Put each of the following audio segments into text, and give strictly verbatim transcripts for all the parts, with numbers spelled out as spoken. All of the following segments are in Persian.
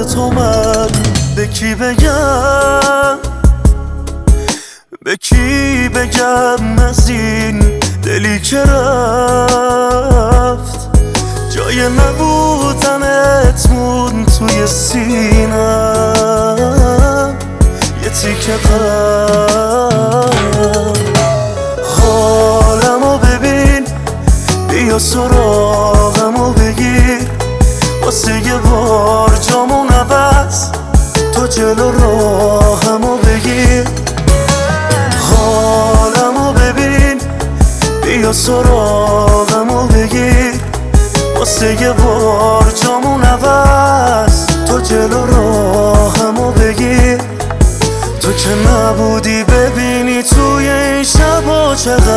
یاد تو من به کی بگم، به کی بگم از این دلی که رفت، جای نبودنت مون توی سینم یه تیکه قلب. حالمو ببین، بیا سراغمو بگیر، واسه یه بار جامون عوض تو جلو راهمو بگیر. حالمو ببین، بیا سراغمو بگیر، واسه یه بار جامون عوض تو جلو راهمو بگیر. تو که نبودی ببینی توی این شبا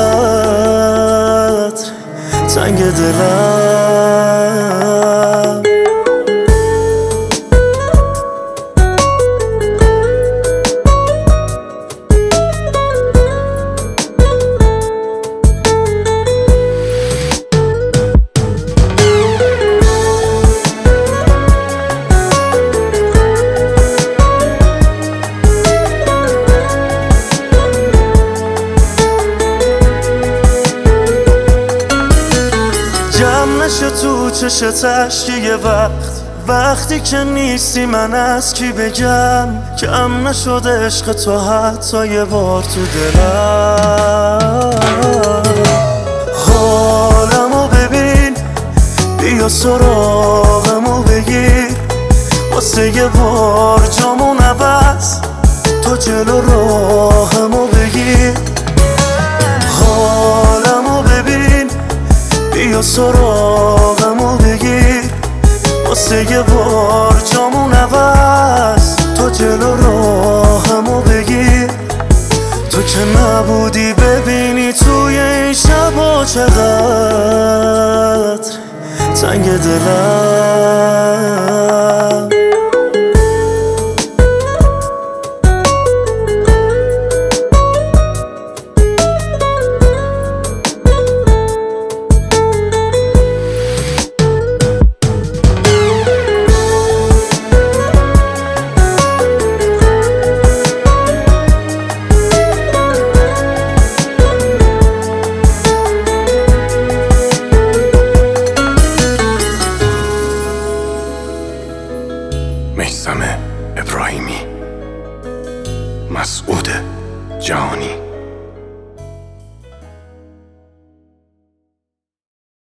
چقدر تنگ دلم. نشه تو چشت اشکی یه وقت، وقتی که نیستی من از کی بگم، کم نشده عشق تو حتی یه بار تو دلم. حالمو ببین، بیا سراغمو بگیر، واسه یه بار جامون عوض تو جلو راهمو بگیر. حالمو ببین، بیا سراغمو بگیر، واسه یه بار جامون عوض تو جلو راهمو بگیر. تو که نبودی ببینی توی این شبا چقدر تنگ دلم. میثم ابراهیمی، مسعود جهانی.